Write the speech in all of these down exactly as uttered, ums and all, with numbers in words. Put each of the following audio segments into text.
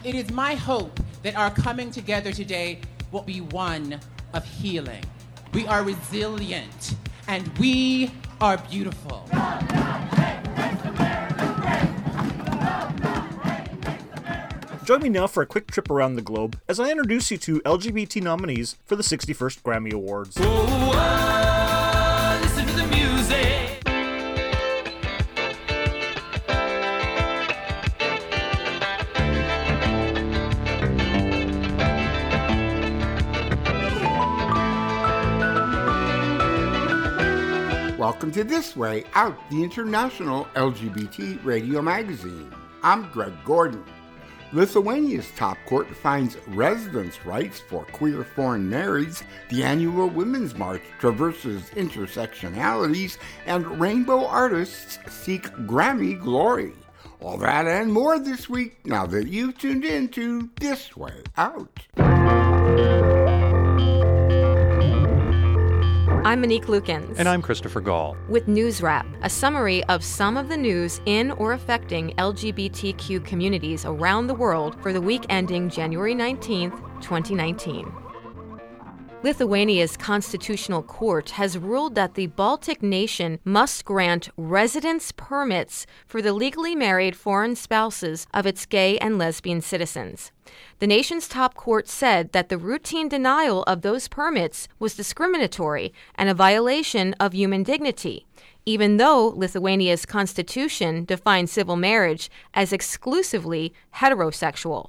It is my hope that our coming together today will be one of healing. We are resilient, and we are beautiful. Join me now for a quick trip around the globe as I introduce you to L G B T nominees for the sixty-first Grammy Awards. Whoa, whoa, listen to the music. Welcome to This Way Out, the international L G B T radio magazine. I'm Greg Gordon. Lithuania's top court defines residence rights for queer foreign marrieds, the annual Women's March traverses intersectionalities, and rainbow artists seek Grammy glory. All that and more this week, now that you've tuned in to This Way Out. I'm Monique Lukens. And I'm Christopher Gall. With News Wrap, a summary of some of the news in or affecting L G B T Q communities around the world for the week ending January nineteenth, twenty nineteen. Lithuania's constitutional court has ruled that the Baltic nation must grant residence permits for the legally married foreign spouses of its gay and lesbian citizens. The nation's top court said that the routine denial of those permits was discriminatory and a violation of human dignity, even though Lithuania's constitution defines civil marriage as exclusively heterosexual.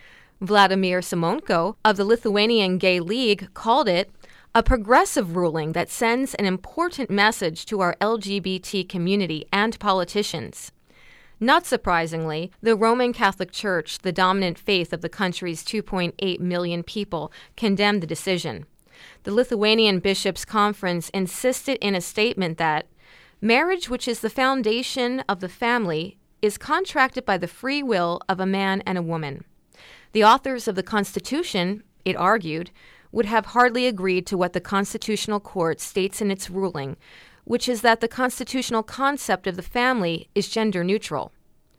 Vladimir Simonko of the Lithuanian Gay League called it a progressive ruling that sends an important message to our L G B T community and politicians. Not surprisingly, the Roman Catholic Church, the dominant faith of the country's two point eight million people, condemned the decision. The Lithuanian Bishops' Conference insisted in a statement that marriage, which is the foundation of the family, is contracted by the free will of a man and a woman. The authors of the Constitution, it argued, would have hardly agreed to what the Constitutional Court states in its ruling, which is that the constitutional concept of the family is gender neutral.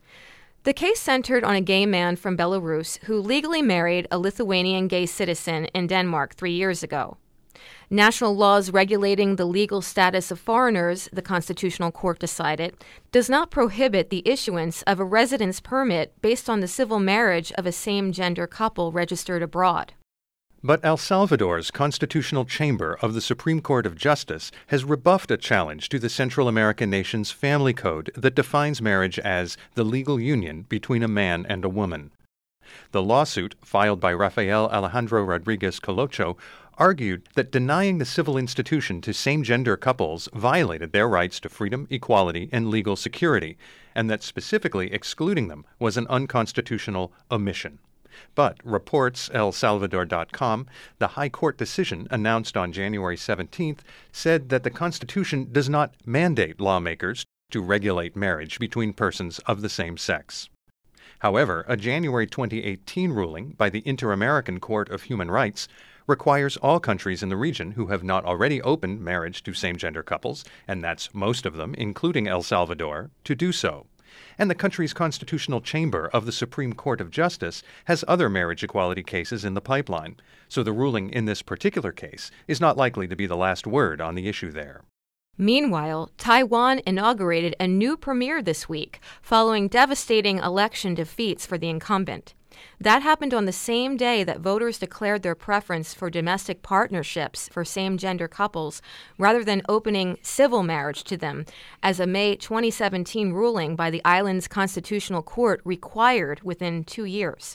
The case centered on a gay man from Belarus who legally married a Lithuanian gay citizen in Denmark three years ago. National laws regulating the legal status of foreigners, the Constitutional Court decided, does not prohibit the issuance of a residence permit based on the civil marriage of a same-gender couple registered abroad. But El Salvador's Constitutional Chamber of the Supreme Court of Justice has rebuffed a challenge to the Central American nation's family code that defines marriage as the legal union between a man and a woman. The lawsuit, filed by Rafael Alejandro Rodriguez Colocho, argued that denying the civil institution to same-gender couples violated their rights to freedom, equality, and legal security, and that specifically excluding them was an unconstitutional omission. But, reports El Salvador dot com, the High Court decision announced on January seventeenth said that the Constitution does not mandate lawmakers to regulate marriage between persons of the same sex. However, a January twenty eighteen ruling by the Inter-American Court of Human Rights requires all countries in the region who have not already opened marriage to same-gender couples, and that's most of them, including El Salvador, to do so. And the country's Constitutional Chamber of the Supreme Court of Justice has other marriage equality cases in the pipeline, so the ruling in this particular case is not likely to be the last word on the issue there. Meanwhile, Taiwan inaugurated a new premier this week, following devastating election defeats for the incumbent. That happened on the same day that voters declared their preference for domestic partnerships for same-gender couples rather than opening civil marriage to them, as a May twenty seventeen ruling by the island's constitutional court required within two years.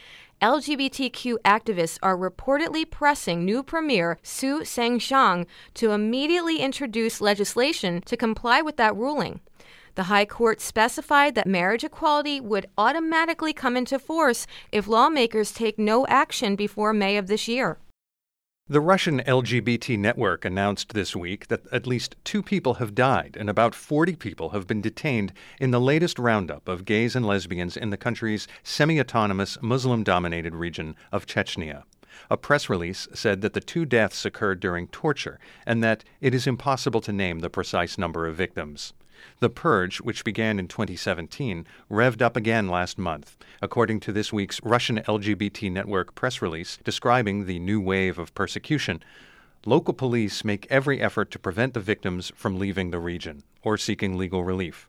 L G B T Q activists are reportedly pressing new Premier Su Tseng-chang to immediately introduce legislation to comply with that ruling. The High Court specified that marriage equality would automatically come into force if lawmakers take no action before May of this year. The Russian L G B T network announced this week that at least two people have died and about forty people have been detained in the latest roundup of gays and lesbians in the country's semi-autonomous Muslim-dominated region of Chechnya. A press release said that the two deaths occurred during torture and that it is impossible to name the precise number of victims. The purge, which began in twenty seventeen, revved up again last month, according to this week's Russian L G B T network press release describing the new wave of persecution. Local police make every effort to prevent the victims from leaving the region or seeking legal relief.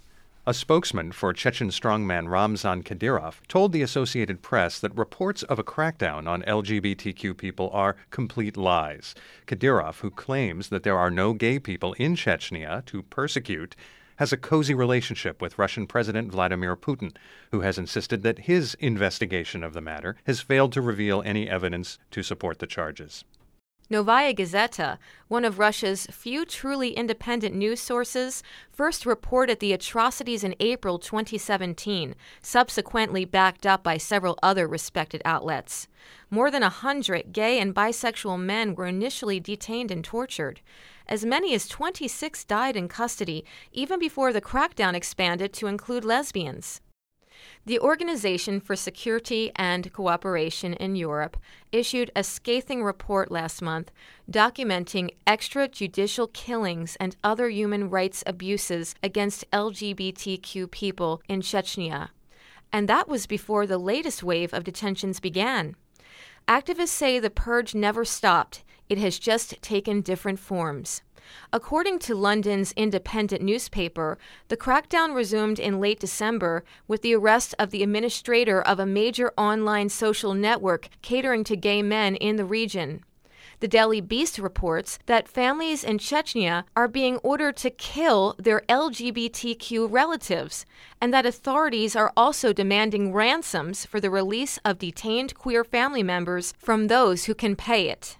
A spokesman for Chechen strongman Ramzan Kadyrov told the Associated Press that reports of a crackdown on L G B T Q people are complete lies. Kadyrov, who claims that there are no gay people in Chechnya to persecute, has a cozy relationship with Russian President Vladimir Putin, who has insisted that his investigation of the matter has failed to reveal any evidence to support the charges. Novaya Gazeta, one of Russia's few truly independent news sources, first reported the atrocities in April twenty seventeen, subsequently backed up by several other respected outlets. More than a hundred gay and bisexual men were initially detained and tortured. As many as twenty-six died in custody, even before the crackdown expanded to include lesbians. The Organization for Security and Cooperation in Europe issued a scathing report last month documenting extrajudicial killings and other human rights abuses against L G B T Q people in Chechnya. And that was before the latest wave of detentions began. Activists say the purge never stopped. It has just taken different forms. According to London's independent newspaper, the crackdown resumed in late December with the arrest of the administrator of a major online social network catering to gay men in the region. The Daily Beast reports that families in Chechnya are being ordered to kill their L G B T Q relatives, and that authorities are also demanding ransoms for the release of detained queer family members from those who can pay it.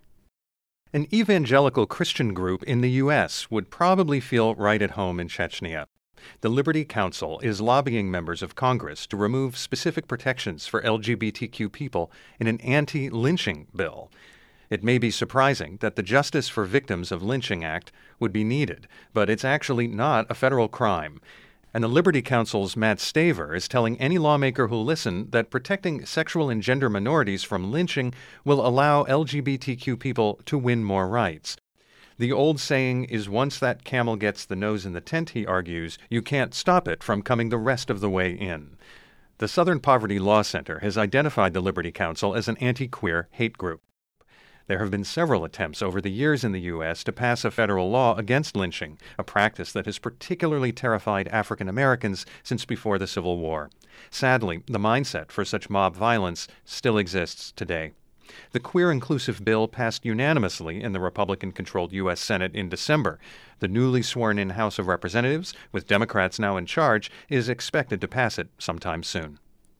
An evangelical Christian group in the U S would probably feel right at home in Chechnya. The Liberty Council is lobbying members of Congress to remove specific protections for L G B T Q people in an anti-lynching bill. It may be surprising that the Justice for Victims of Lynching Act would be needed, but it's actually not a federal crime. And the Liberty Council's Matt Staver is telling any lawmaker who'll listen that protecting sexual and gender minorities from lynching will allow L G B T Q people to win more rights. The old saying is once that camel gets the nose in the tent, he argues, you can't stop it from coming the rest of the way in. The Southern Poverty Law Center has identified the Liberty Council as an anti-queer hate group. There have been several attempts over the years in the U S to pass a federal law against lynching, a practice that has particularly terrified African Americans since before the Civil War. Sadly, the mindset for such mob violence still exists today. The Queer Inclusive Bill passed unanimously in the Republican-controlled U S Senate in December. The newly sworn-in House of Representatives, with Democrats now in charge, is expected to pass it sometime soon.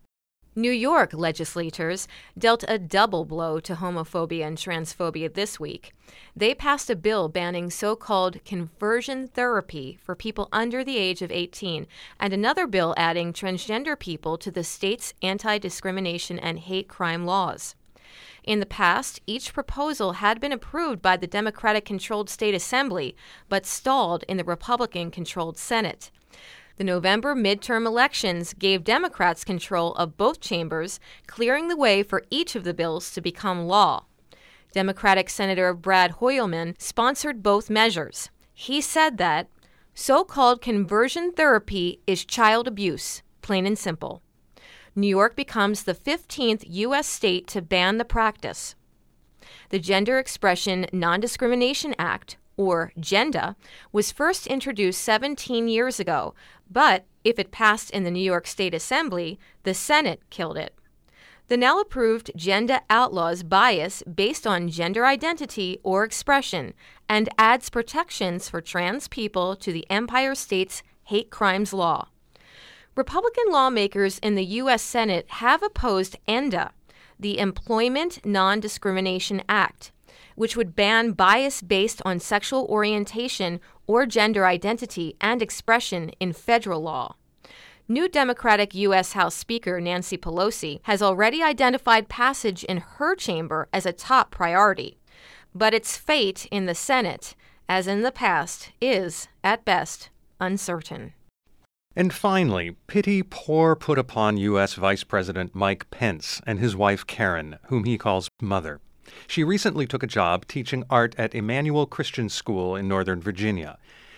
New York legislators dealt a double blow to homophobia and transphobia this week. They passed a bill banning so-called conversion therapy for people under the age of eighteen, and another bill adding transgender people to the state's anti-discrimination and hate crime laws. In the past, each proposal had been approved by the Democratic-controlled state assembly, but stalled in the Republican-controlled Senate. The November midterm elections gave Democrats control of both chambers, clearing the way for each of the bills to become law. Democratic Senator Brad Hoylman sponsored both measures. He said that so-called conversion therapy is child abuse, plain and simple. New York becomes the fifteenth U S state to ban the practice. The Gender Expression Non-Discrimination Act, or GENDA, was first introduced seventeen years ago, but if it passed in the New York State Assembly, the Senate killed it. The now-approved GENDA outlaws bias based on gender identity or expression and adds protections for trans people to the Empire State's hate crimes law. Republican lawmakers in the U S Senate have opposed ENDA, the Employment Non-Discrimination Act, which would ban bias based on sexual orientation or gender identity and expression in federal law. New Democratic U S House Speaker Nancy Pelosi has already identified passage in her chamber as a top priority. But its fate in the Senate, as in the past, is, at best, uncertain. And finally, pity pour put upon U S Vice President Mike Pence and his wife Karen, whom he calls Mother. She recently took a job teaching art at Emmanuel Christian School in Northern Virginia.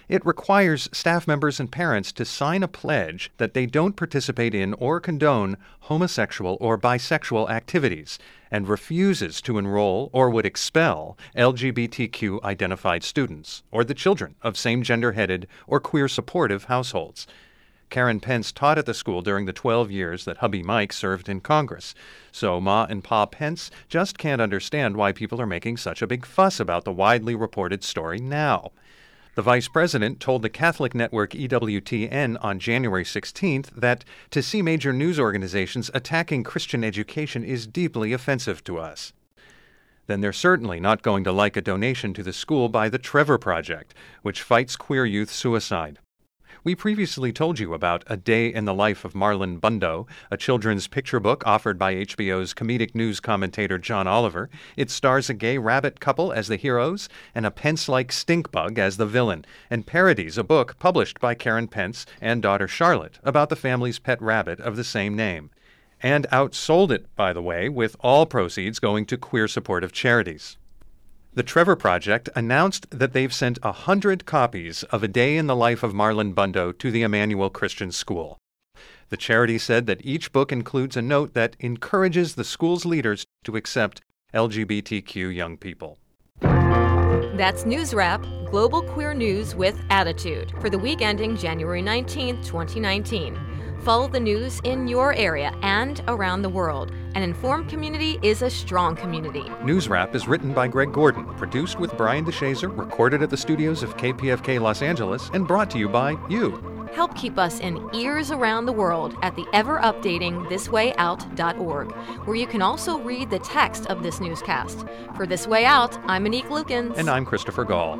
It requires staff members and parents to sign a pledge that they don't participate in or condone homosexual or bisexual activities, and refuses to enroll or would expel L G B T Q-identified students or the children of same-gender-headed or queer-supportive households. Karen Pence taught at the school during the twelve years that hubby Mike served in Congress. So Ma and Pa Pence just can't understand why people are making such a big fuss about the widely reported story now. The vice president told the Catholic network E W T N on January sixteenth that to see major news organizations attacking Christian education is deeply offensive to us. Then they're certainly not going to like a donation to the school by the Trevor Project, which fights queer youth suicide. We previously told you about A Day in the Life of Marlon Bundo, a children's picture book offered by H B O's comedic news commentator John Oliver. It stars a gay rabbit couple as the heroes and a Pence-like stink bug as the villain, and parodies a book published by Karen Pence and daughter Charlotte about the family's pet rabbit of the same name. And outsold it, by the way, with all proceeds going to queer supportive charities. The Trevor Project announced that they've sent a hundred copies of A Day in the Life of Marlon Bundo to the Emmanuel Christian School. The charity said that each book includes a note that encourages the school's leaders to accept L G B T Q young people. That's News Wrap, global queer news with attitude, for the week ending January nineteenth, twenty nineteen. Follow the news in your area and around the world. An informed community is a strong community. News Wrap is written by Greg Gordon, produced with Brian DeShazer, recorded at the studios of K P F K Los Angeles, and brought to you by you. Help keep us in ears around the world at the ever-updating this way out dot org, where you can also read the text of this newscast. For This Way Out, I'm Monique Lukens. And I'm Christopher Gall.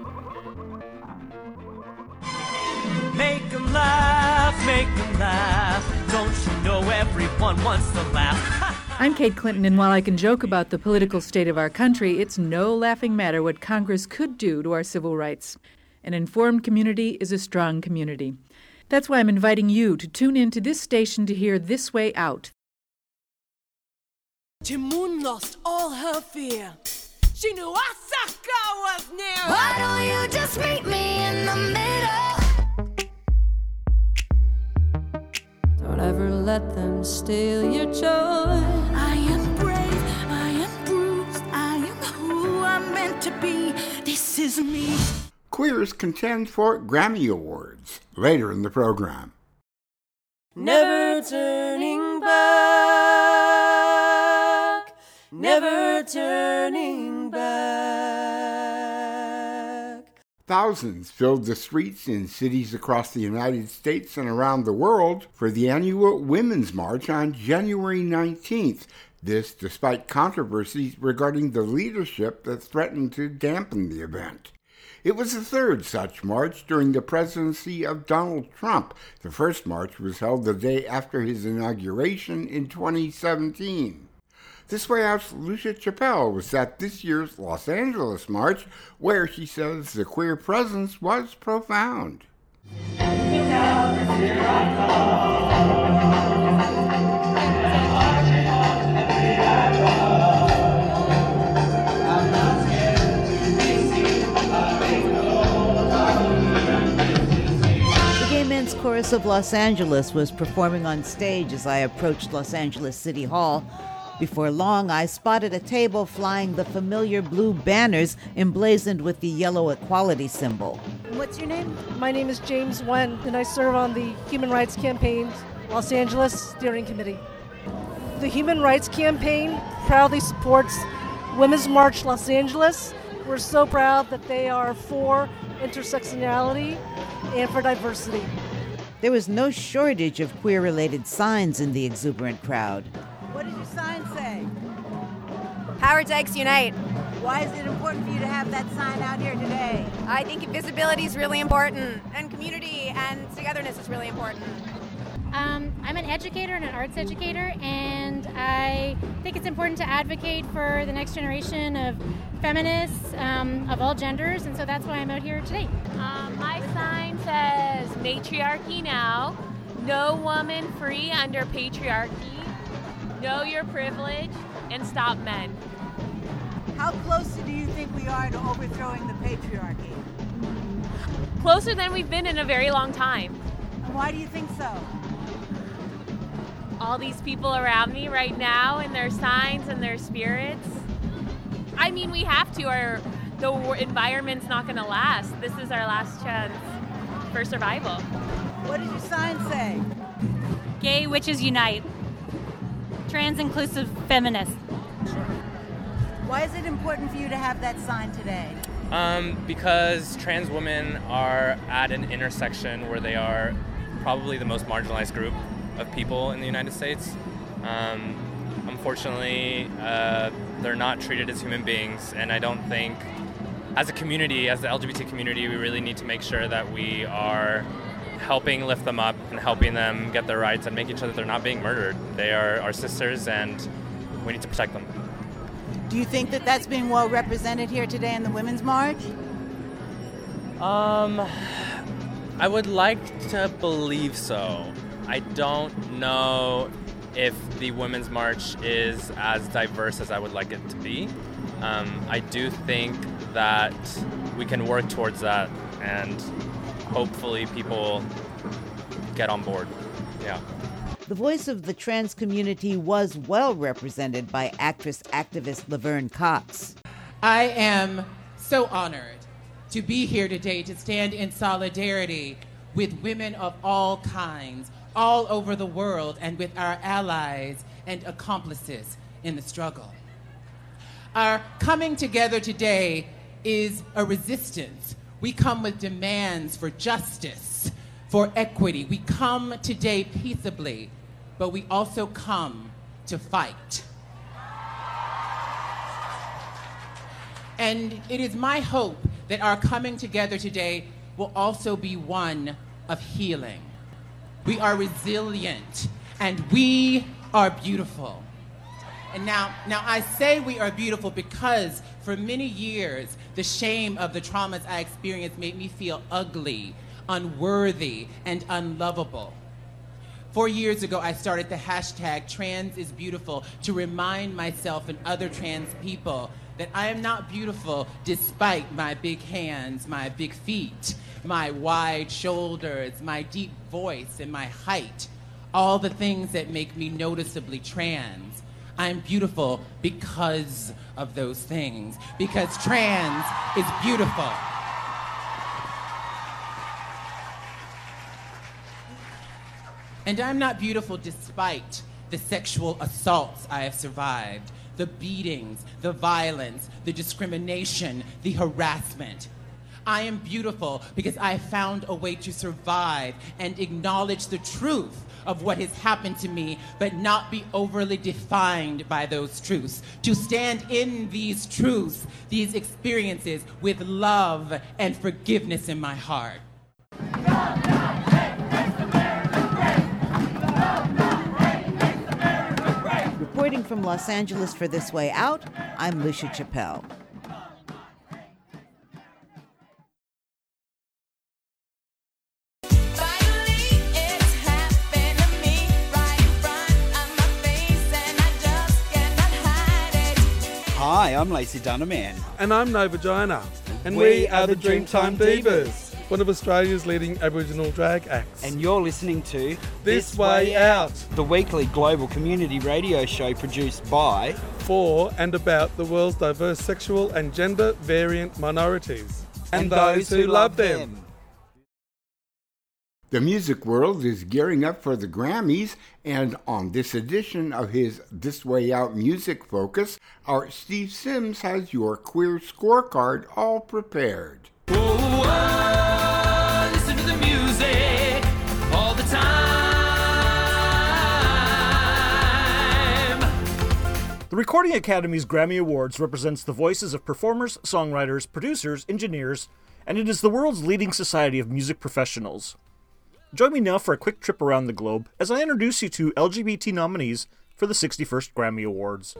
Make 'em laugh, make 'em laugh. Don't you know everyone wants to laugh? I'm Kate Clinton, and while I can joke about the political state of our country, it's no laughing matter what Congress could do to our civil rights. An informed community is a strong community. That's why I'm inviting you to tune in to this station to hear This Way Out. Timon lost all her fear. She knew Osaka was near. Why don't you just meet me in the middle? Don't ever let them steal your joy. I am brave, I am bruised, I am who I'm meant to be. This is me. Queers contend for Grammy Awards later in the program. Never turning back, never turning back. Thousands filled the streets in cities across the United States and around the world for the annual Women's March on January nineteenth. This despite controversies regarding the leadership that threatened to dampen the event. It was the third such march during the presidency of Donald Trump. The first march was held the day after his inauguration in twenty seventeen. This Way Out's Lucia Chappelle was at this year's Los Angeles March, where she says the queer presence was profound. The Chorus of Los Angeles was performing on stage as I approached Los Angeles City Hall. Before long, I spotted a table flying the familiar blue banners emblazoned with the yellow equality symbol. What's your name? My name is James Wen, and I serve on the Human Rights Campaign's Los Angeles Steering Committee. The Human Rights Campaign proudly supports Women's March Los Angeles. We're so proud that they are for intersectionality and for diversity. There was no shortage of queer-related signs in the exuberant crowd. What does your sign say? Power Dykes Unite. Why is it important for you to have that sign out here today? I think visibility is really important, and community and togetherness is really important. Um, I'm an educator and an arts educator, and I think it's important to advocate for the next generation of feminists um, of all genders, and so that's why I'm out here today. Um, my sign says matriarchy now, no woman free under patriarchy, know your privilege, and stop men. How close do you think we are to overthrowing the patriarchy? closer than we've been in a very long time. Why do you think so? All these people around me right now and their signs and their spirits. I mean, we have to, or the environment's not going to last. This is our last chance for survival. What does your sign say? Gay witches unite. Trans inclusive feminists. Why is it important for you to have that sign today? Um, because trans women are at an intersection where they are probably the most marginalized group of people in the United States. Um, unfortunately, uh, they're not treated as human beings, and I don't think, as a community, as the L G B T community, we really need to make sure that we are helping lift them up and helping them get their rights and making sure that they're not being murdered. They are our sisters, and we need to protect them. Do you think that that's being well represented here today in the Women's March? Um, I would like to believe so. I don't know if the Women's March is as diverse as I would like it to be. Um, I do think that we can work towards that, and hopefully people get on board. Yeah. The voice of the trans community was well represented by actress activist Laverne Cox. I am so honored to be here today to stand in solidarity with women of all kinds, all over the world, and with our allies and accomplices in the struggle. Our coming together today is a resistance. We come with demands for justice, for equity. We come today peaceably, but we also come to fight. And it is my hope that our coming together today will also be one of healing. We are resilient, and we are beautiful. And now, now I say we are beautiful because for many years, the shame of the traumas I experienced made me feel ugly, unworthy, and unlovable. Four years ago, I started the hashtag Trans is Beautiful to remind myself and other trans people that I am not beautiful despite my big hands, my big feet, my wide shoulders, my deep voice, and my height, all the things that make me noticeably trans. I'm beautiful because of those things, because trans is beautiful. And I'm not beautiful despite the sexual assaults I have survived, the beatings, the violence, the discrimination, the harassment. I am beautiful because I found a way to survive and acknowledge the truth of what has happened to me, but not be overly defined by those truths. To stand in these truths, these experiences, with love and forgiveness in my heart. Reporting from Los Angeles for This Way Out, I'm Lucia Chappelle. Hi, I'm Lacey Dunaman. And I'm No Vagina. And we, we are, are the the Dreamtime, Dreamtime Divas. Divas, one of Australia's leading Aboriginal drag acts. And you're listening to This, this Way Out, the weekly global community radio show produced by, for and about the world's diverse sexual and gender variant minorities. And, and those, those who, who love them. them. The music world is gearing up for the Grammys, and on this edition of his This Way Out Music Focus, our Steve Sims has your queer scorecard all prepared. Whoa, whoa, listen to the music all the time. The Recording Academy's Grammy Awards represents the voices of performers, songwriters, producers, engineers, and it is the world's leading society of music professionals. Join me now for a quick trip around the globe as I introduce you to L G B T nominees for the sixty-first Grammy Awards.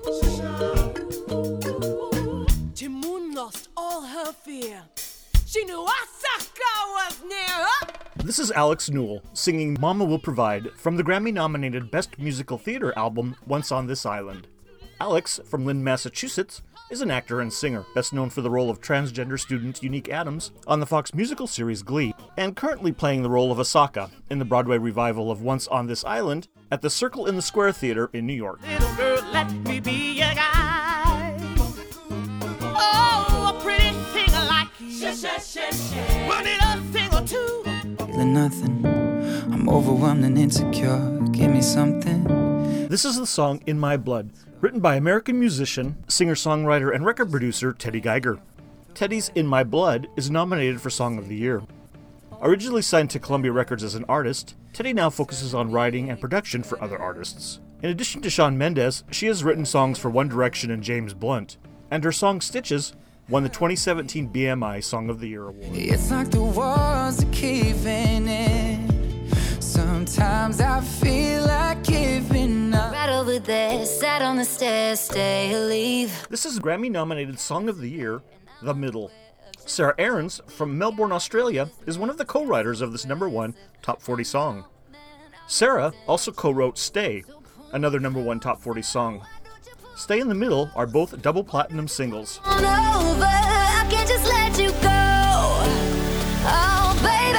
Timon lost all her fear. She knew Osaka was near her. This is Alex Newell singing Mama Will Provide from the Grammy-nominated Best Musical Theater album Once on This Island. Alex, from Lynn, Massachusetts, is an actor and singer, best known for the role of transgender student Unique Adams on the Fox musical series Glee, and currently playing the role of Asaka in the Broadway revival of Once on This Island at the Circle in the Square Theater in New York. Little girl, let me be a guy. Oh, a pretty thing like you. Run it a thing or two. Feeling nothing. I'm overwhelmed and insecure. Give me something. This is the song In My Blood, written by American musician, singer-songwriter, and record producer Teddy Geiger. Teddy's In My Blood is nominated for Song of the Year. Originally signed to Columbia Records as an artist, Teddy now focuses on writing and production for other artists. In addition to Shawn Mendes, she has written songs for One Direction and James Blunt, and her song Stitches won the twenty seventeen B M I Song of the Year award. It's like the walls are caving in. Sometimes I feel like giving up. Right over there, sat on the stairs, stay or leave. This is Grammy-nominated Song of the Year, The Middle. Sarah Aarons, from Melbourne, Australia, is one of the co-writers of this number one Top forty song. Sarah also co-wrote Stay, another number one Top forty song. Stay and The Middle are both double platinum singles. On over, I can't just let you go. Oh, baby.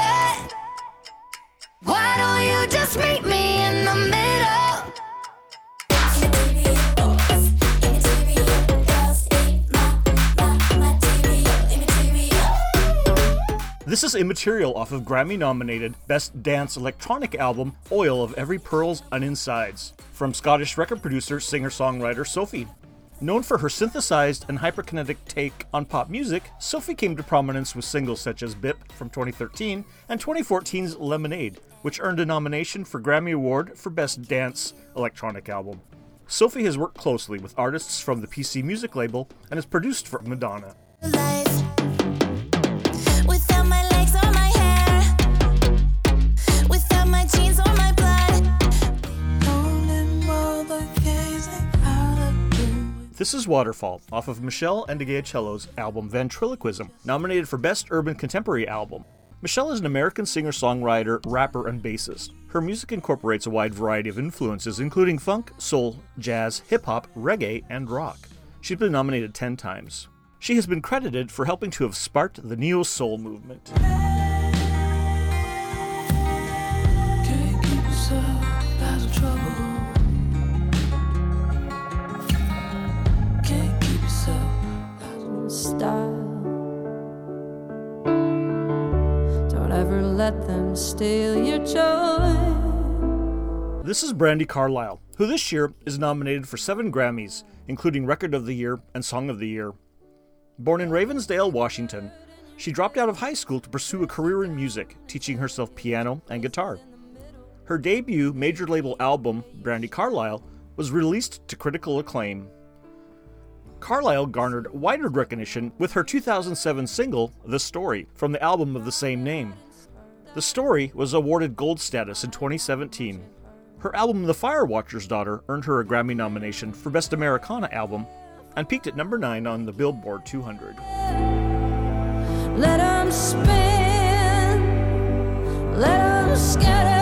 Why don't you just meet me in the middle? This is Immaterial off of Grammy-nominated Best Dance Electronic Album, Oil of Every Pearl's Uninsides, from Scottish record producer, singer-songwriter Sophie. Known for her synthesized and hyperkinetic take on pop music, Sophie came to prominence with singles such as Bip from twenty thirteen and twenty fourteen's Lemonade, which earned a nomination for Grammy Award for Best Dance Electronic Album. Sophie has worked closely with artists from the P C Music label and has produced for Madonna. Without my legs or my hair, without my jeans or my blood. This is Waterfall, off of Michelle Ndegeocello's album Ventriloquism, nominated for Best Urban Contemporary Album. Michelle is an American singer-songwriter, rapper, and bassist. Her music incorporates a wide variety of influences, including funk, soul, jazz, hip-hop, reggae, and rock. She's been nominated ten times. She has been credited for helping to have sparked the neo-soul movement. Style. Don't ever let them steal your joy. This is Brandi Carlile, who this year is nominated for seven Grammys, including Record of the Year and Song of the Year. Born in Ravensdale, Washington, she dropped out of high school to pursue a career in music, teaching herself piano and guitar. Her debut major label album, Brandi Carlile, was released to critical acclaim. Carlile garnered wider recognition with her two thousand seven single, The Story, from the album of the same name. The Story was awarded gold status in twenty seventeen. Her album The Firewatcher's Daughter earned her a Grammy nomination for Best Americana Album and peaked at number nine on the Billboard two hundred. Let them spin, let them scatter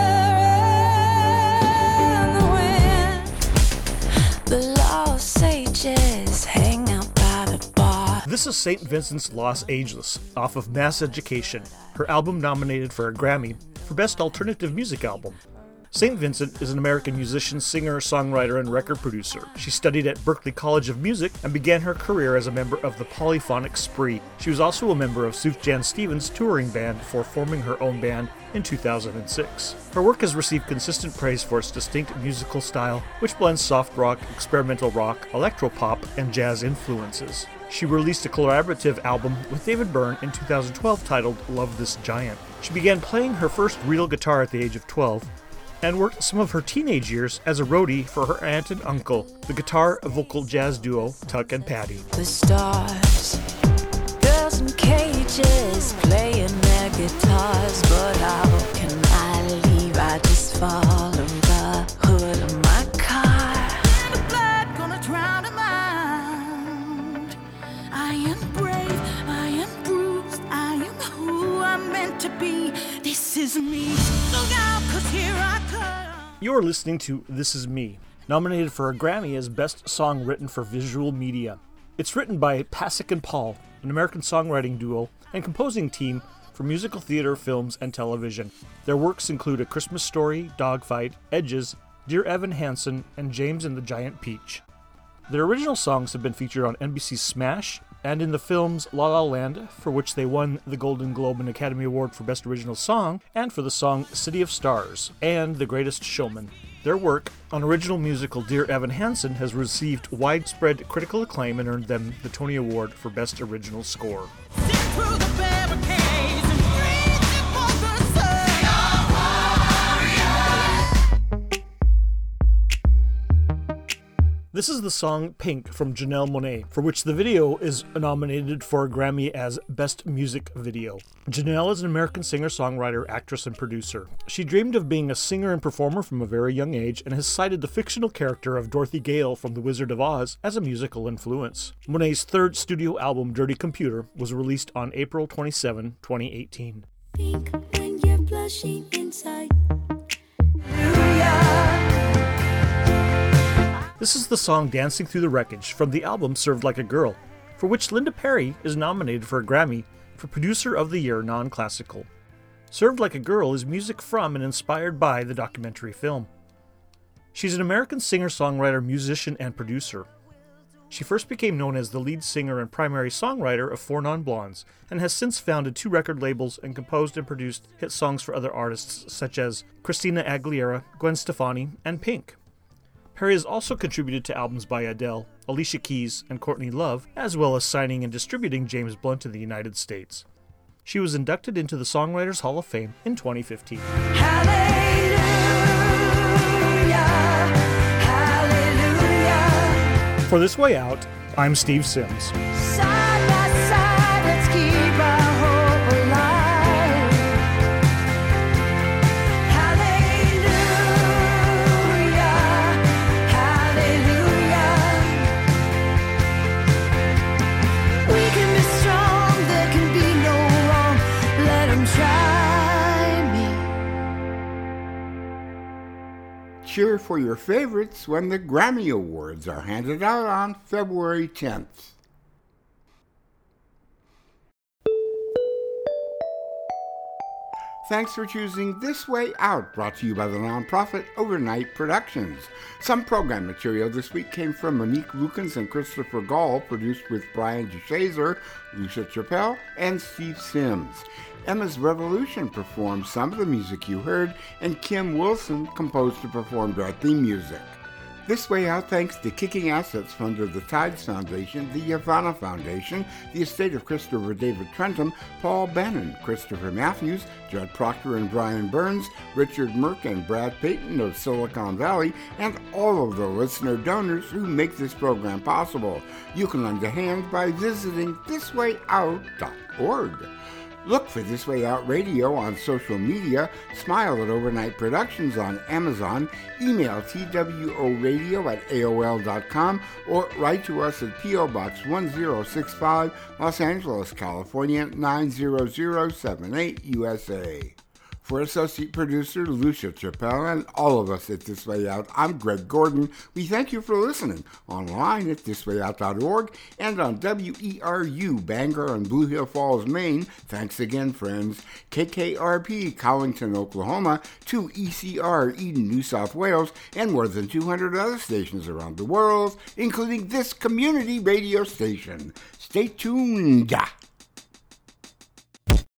in the wind. The lost sages hang out by the bar. This is Saint Vincent's Los Ageless, off of Mass Education, her album nominated for a Grammy for Best Alternative Music Album. Saint Vincent is an American musician, singer, songwriter, and record producer. She studied at Berklee College of Music and began her career as a member of the Polyphonic Spree. She was also a member of Sufjan Stevens' touring band before forming her own band in two thousand six. Her work has received consistent praise for its distinct musical style, which blends soft rock, experimental rock, electropop, and jazz influences. She released a collaborative album with David Byrne in two thousand twelve titled Love This Giant. She began playing her first real guitar at the age of twelve, and worked some of her teenage years as a roadie for her aunt and uncle, the guitar-vocal jazz duo Tuck and Patty. The stars, girls in cages playing their guitars, but how can I leave? I just follow the hood of my car. The blood gonna drown a mind. I am brave, I am bruised, I am who I'm meant to be. This is me. Look out, 'cause here I come. You are listening to This Is Me, nominated for a Grammy as Best Song Written for Visual Media. It's written by Pasek and Paul, an American songwriting duo and composing team for musical theater, films, and television. Their works include A Christmas Story, Dogfight, Edges, Dear Evan Hansen, and James and the Giant Peach. Their original songs have been featured on N B C's Smash and in the films La La Land, for which they won the Golden Globe and Academy Award for Best Original Song, and for the song City of Stars, and The Greatest Showman. Their work on original musical Dear Evan Hansen has received widespread critical acclaim and earned them the Tony Award for Best Original Score. This is the song Pink from Janelle Monáe, for which the video is nominated for a Grammy as Best Music Video. Janelle is an American singer-songwriter, actress, and producer. She dreamed of being a singer and performer from a very young age and has cited the fictional character of Dorothy Gale from The Wizard of Oz as a musical influence. Monáe's third studio album, Dirty Computer, was released on April twenty-seventh, twenty eighteen. Pink when you're blushing inside. This is the song Dancing Through the Wreckage from the album Served Like a Girl, for which Linda Perry is nominated for a Grammy for Producer of the Year Non-Classical. Served Like a Girl is music from and inspired by the documentary film. She's an American singer-songwriter, musician, and producer. She first became known as the lead singer and primary songwriter of Four Non-Blondes, and has since founded two record labels and composed and produced hit songs for other artists such as Christina Aguilera, Gwen Stefani, and Pink. Perry has also contributed to albums by Adele, Alicia Keys, and Courtney Love, as well as signing and distributing James Blunt in the United States. She was inducted into the Songwriters Hall of Fame in twenty fifteen. Hallelujah, hallelujah. For This Way Out, I'm Steve Sims. Side by side, let's keep our hope alive. Hallelujah, hallelujah. We can be strong, there can be no wrong. Let 'em try me. Cheer for your favorites when the Grammy Awards are handed out on February tenth. Thanks for choosing This Way Out, brought to you by the nonprofit Overnight Productions. Some program material this week came from Monique Lukens and Christopher Gall, produced with Brian DeShazer, Lucia Chappelle, and Steve Sims. Emma's Revolution performed some of the music you heard, and Kim Wilson composed and performed our theme music. This Way Out thanks to Kicking Assets Fund of the Tides Foundation, the Yavana Foundation, the estate of Christopher David Trentham, Paul Bannon, Christopher Matthews, Judd Proctor and Brian Burns, Richard Merck and Brad Payton of Silicon Valley, and all of the listener donors who make this program possible. You can lend a hand by visiting this way out dot org. Look for This Way Out Radio on social media, smile at Overnight Productions on Amazon, email tworadio at A O L dot com, or write to us at P O Box one zero six five, Los Angeles, California, nine zero zero seven eight, U S A. For associate producer Lucia Chappelle and all of us at This Way Out, I'm Greg Gordon. We thank you for listening online at this way out dot org and on W E R U Bangor and Blue Hill Falls, Maine. Thanks again, friends. K K R P Collington, Oklahoma, two E C R Eden, New South Wales, and more than two hundred other stations around the world, including this community radio station. Stay tuned.